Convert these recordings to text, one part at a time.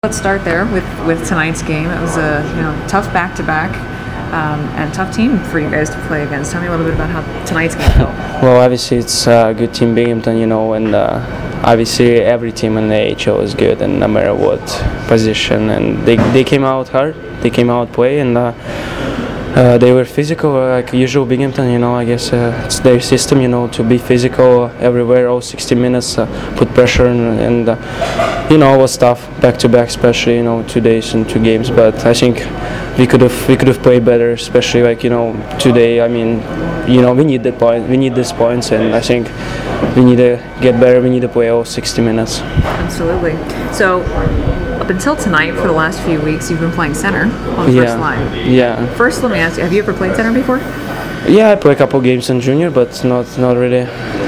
Let's start there with tonight's game. It was a tough back-to-back and tough team for you guys to play against. Tell me a little bit about how tonight's game felt. Well, obviously it's a good team, Binghamton, and obviously every team in the AHL is good, and no matter what position. And they came out hard, they came out play, and they were physical, like usual Binghamton. I guess it's their system, to be physical everywhere, all 60 minutes, put pressure, and it was tough back to back, especially 2 days and 2 games. But I think we could have played better, especially today. I mean, we need the point, we need these points, and I think we need to get better. We need to play all 60 minutes. Absolutely. So, up until tonight, for the last few weeks, you've been playing center on the first line. Yeah. First, let me ask you: have you ever played center before? Yeah, I played a couple games in junior, but not really.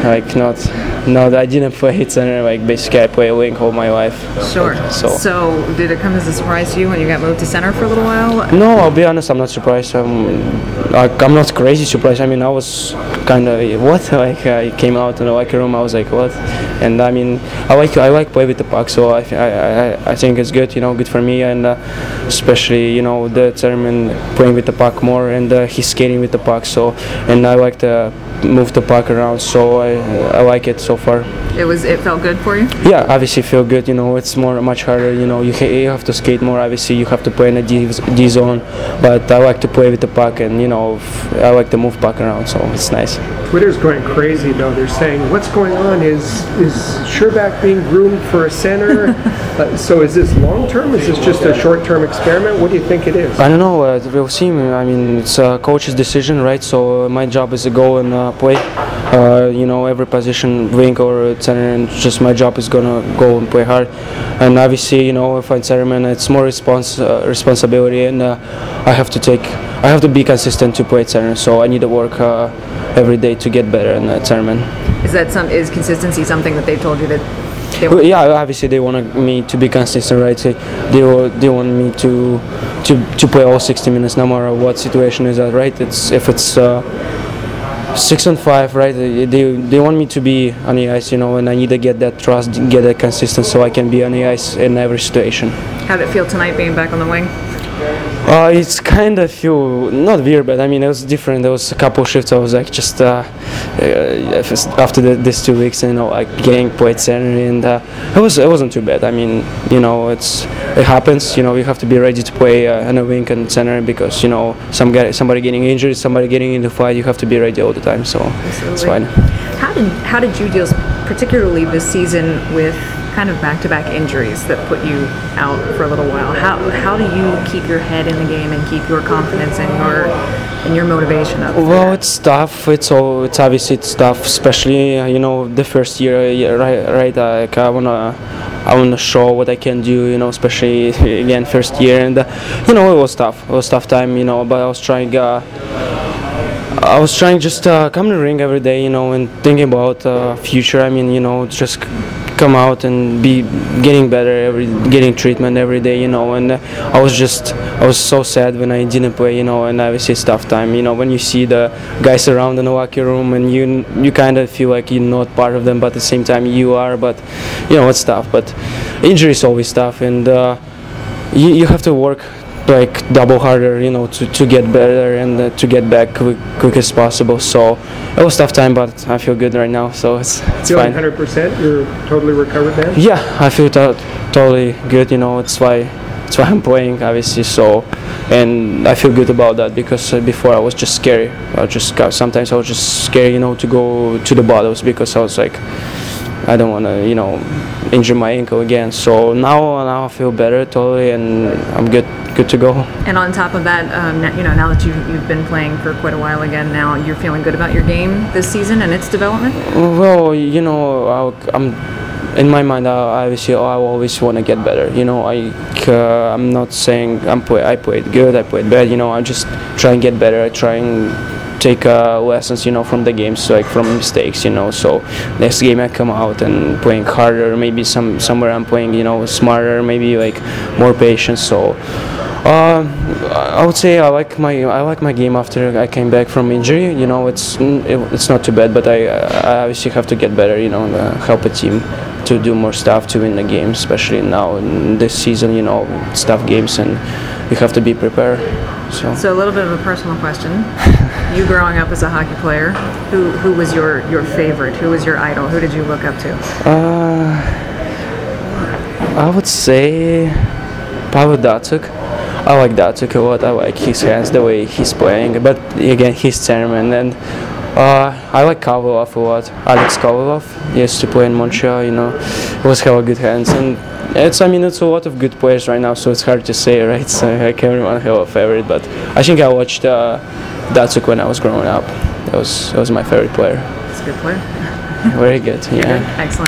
No, I didn't play center. Basically, I played wing all my life. Sure. So, did it come as a surprise to you when you got moved to center for a little while? No, I'll be honest. I'm not surprised. I'm not crazy surprised. I mean, I was kind of what? I came out in the locker room. I was like, what? And I mean, I like play with the puck. So I think it's good. Good for me, and especially the Zimmerman playing with the puck more, and he's skating with the puck. So, and I like to move the puck around, so I like it so far. It felt good for you? Yeah, obviously feel good. It's much harder. You have to skate more. Obviously, you have to play in a D zone, but I like to play with the puck, and I like to move puck around, so it's nice. Twitter's going crazy though. They're saying, "What's going on? Is Scherbak being groomed for a center?" So is this long term? Is this just a short term experiment? What do you think it is? I don't know. We'll see. I mean, it's a coach's decision, right? So my job is to go and play. Every position, wing or center, and just my job is gonna go and play hard. And obviously, if I'm centerman, it's more responsibility, and I have to be consistent to play center. So I need to work every day to get better in centerman. Is consistency something that they've told you that? Yeah, obviously they want me to be consistent, right? They want me to play all 60 minutes, no matter what situation is that, right? If it's 6-on-5, right? They want me to be on the ice, and I need to get that trust, get that consistency, so I can be on the ice in every situation. How did it feel tonight being back on the wing? It's kind of feel not weird, but I mean it was different. There was a couple shifts. I was like just after these 2 weeks, getting played center, and it wasn't too bad. I mean, it happens. You have to be ready to play on a wing and center because somebody getting injured, somebody getting into fight. You have to be ready all the time. So Absolutely. It's fine. How did you deal, particularly this season, with kind of back-to-back injuries that put you out for a little while? How do you keep your head in the game and keep your confidence and your motivation up? Well, it's tough. It's obviously it's tough, especially the first year, right? I wanna show what I can do, especially again first year, and it was tough. It was a tough time, but I was trying just come to the ring every day, and thinking about future. I mean, just come out and be getting better, getting treatment every day, and I was so sad when I didn't play, and obviously it's tough time, when you see the guys around in the locker room and you kind of feel like you're not part of them, but at the same time you are, but it's tough. But injury is always tough, and you have to work double harder, to get better and to get back quick as possible. So it was a tough time, but I feel good right now, so it's fine. 100%? You're totally recovered now? Yeah, I feel totally good. It's why I'm playing, obviously. So, and I feel good about that because before I was just scary. Sometimes I was just scared, to go to the bottles because I was like, I don't want to, injure my ankle again. So now I feel better totally, and I'm good to go. And on top of that, now that you've been playing for quite a while again, now you're feeling good about your game this season and its development? Well, I'm in my mind. I always want to get better. I'm not saying I played good, I played bad. I just try and get better. I try and take lessons, from the games, from mistakes, So next game I come out and playing harder. Maybe somewhere I'm playing, smarter. Maybe more patience. So I would say I like my game after I came back from injury. It's not too bad, but I obviously have to get better. Help a team. to do more stuff to win the game, especially now in this season. You know, it's tough games and you have to be prepared. So a little bit of a personal question. You growing up as a hockey player, who was your favorite? Who was your idol? Who did you look up to? I would say Pavel Datsyuk. I like Datsyuk a lot. I like his hands, the way he's playing. But again, he's German, and I like Kovalov a lot. Alex Kovalov used to play in Montreal. You know, he was have good hands, and it's a lot of good players right now. So it's hard to say, right? So like everyone have a favorite, but I think I watched Datsyuk when I was growing up. That was my favorite player. He's a good player. Very good. Yeah. Excellent.